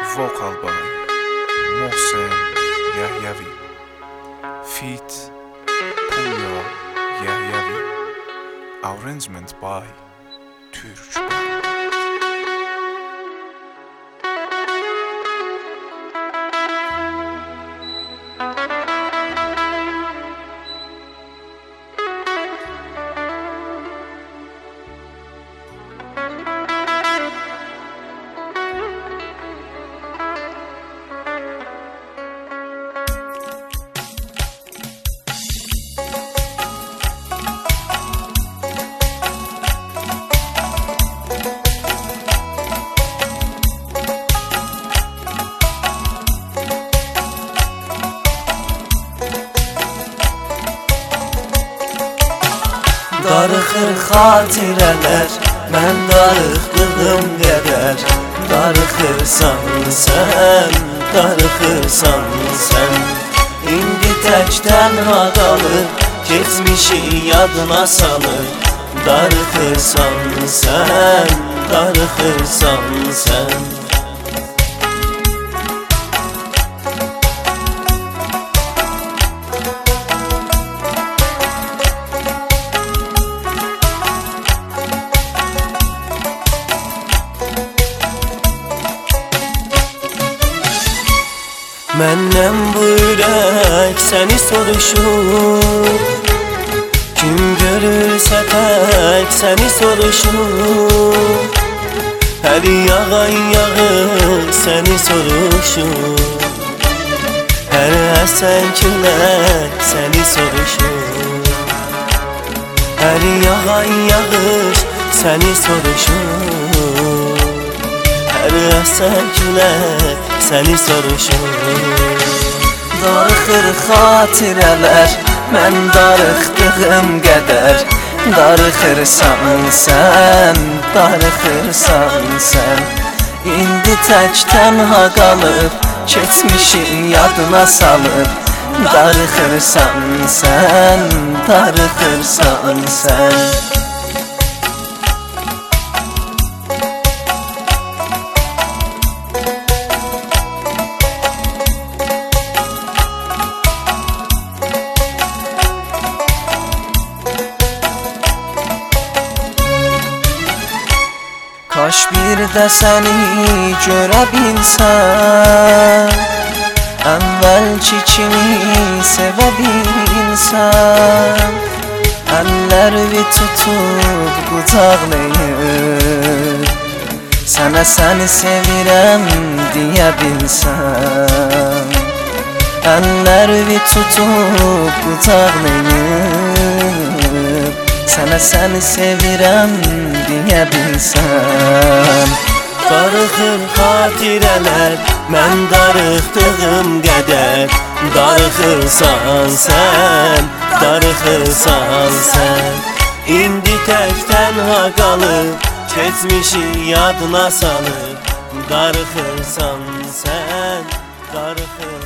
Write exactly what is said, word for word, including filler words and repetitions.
Vocal by Mohsen Yahyavi, feat. Puya Yahyavi, arrangement by Türk Bey. Darıxır xatirələr, mən darıxdığım qədər. Darıxırsan sən, darıxırsan sən. İndi tək tənha qalıb, keçmişi yadına salır. Darıxırsan sən, darıxırsan sən. Məndən bu ürək səni soruşur, kim görürsə tək səni soruşur. Hər yağan yağır səni soruşur, hər əsən külək səni soruşur. Hər yağan yağır səni soruşur, hər əsən külək səni soruşur. Darıxır xatirələr, mən darıxdığım qədər. Darıxırsan sən, darıxırsan sən. İndi tək tənha qalıb, keçmişi yadına salıb. Darıxırsan sən, darıxırsan sən. Kaş bir də səni görə bilsən, əvvəlki kimi sevə bilsən. Əllərimi tutub qucaqlayıb, sənə səni sevirəm deyə bilsən. Əllərimi tutub qucaqlayıb, sənə səni sevirəm deyə bilsən. Darıxır xatirələr, mən darıxdığım qədər. Darıxırsan sən, darıxırsan sən. İndi tək tənha qalıb, keçmişi yadına salıb. Darıxırsan sən, darıxırsan sən.